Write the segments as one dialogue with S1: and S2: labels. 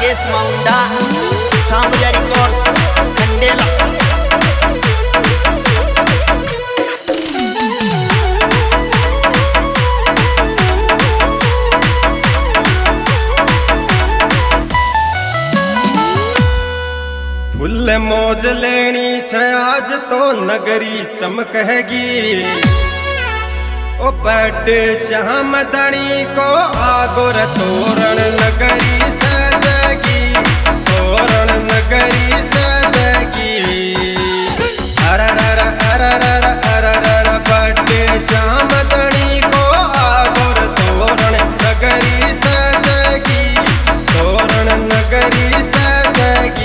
S1: Rakesh Maunda Samariya records Khandela.
S2: Full मौज लेनी छे आज तो नगरी चमकहेगी। ओ बड़े श्याम धनी को आगोर तोरण नगरी सजेगी, तोरण नगरी सजेगी। अररर अररर अररर बड़े श्याम धनी को आगोर तोरण नगरी सजेगी, तोरण नगरी सजेगी।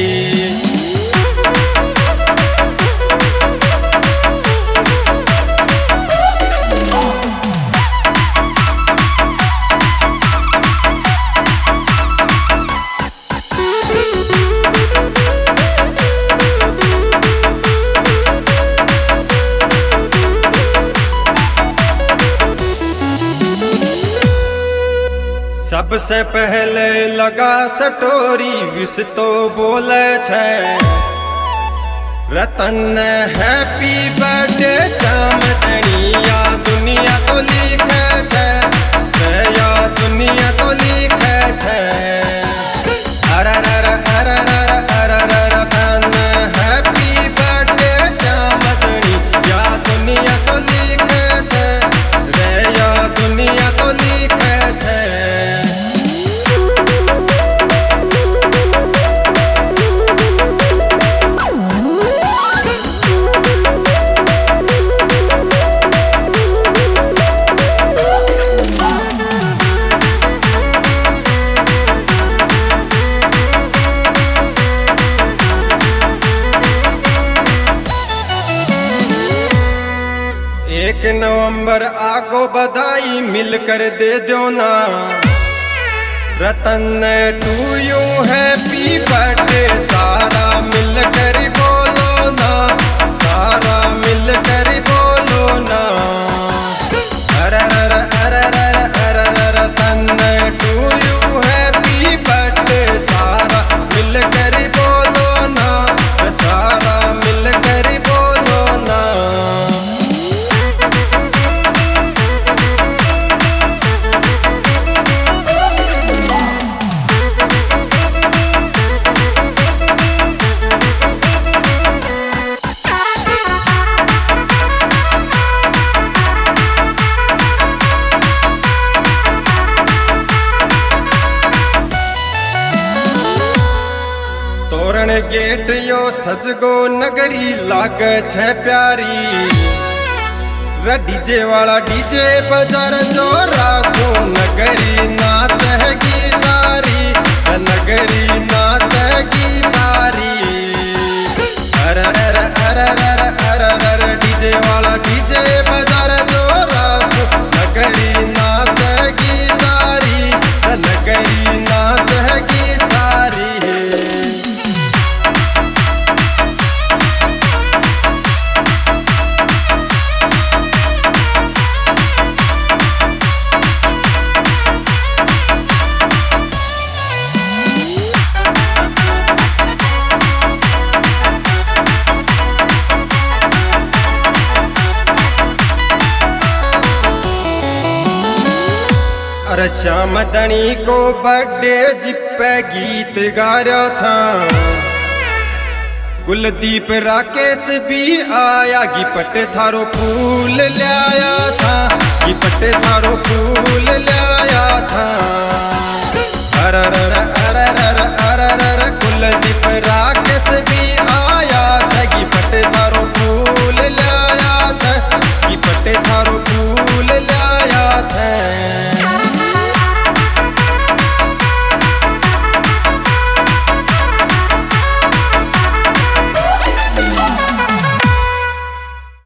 S2: सबसे पहले लगा सटोरी विश तो बोले छे रतन हैप्पी बर्थडे श्याम धनी। या दुनिया तो लिखे छे, या दुनिया तो लिखे छे। अररर अररर अररर रतन हैप्पी बर्थडे श्याम धनी। या दुनिया तो लिखे छे, या दुनिया तो लिखे छे। एक नवंबर आगो बधाई मिलकर दे दो ना। Ratan to you happy birthday सारा मिलकर बोलो ना, सारा मिलकर बोलो ना। अररर अररर अररर Ratan to you happy birthday सारा मिलकर बोलो ना, सारा मिलकर बोलो ना। तोरण गेट यो सजगो नगरी लागे छे प्यारी। डीजे वाला डीजे बजार जो रासो नगरी नाचेगी सारी, नगरी नाचेगी सारी। अररर अररर अररर डीजे वाला डीजे बजार जो रासो नगरी नाचेगी सारी, नगरी नाचेगी सारी। अरे श्याम धनी को बर्थडे जिप्पे गीत गा रहा था। कुलदीप राकेश भी आया, गिपट थारो फूल लाया था, गिपट थारो फूल लाया था। अररर अररर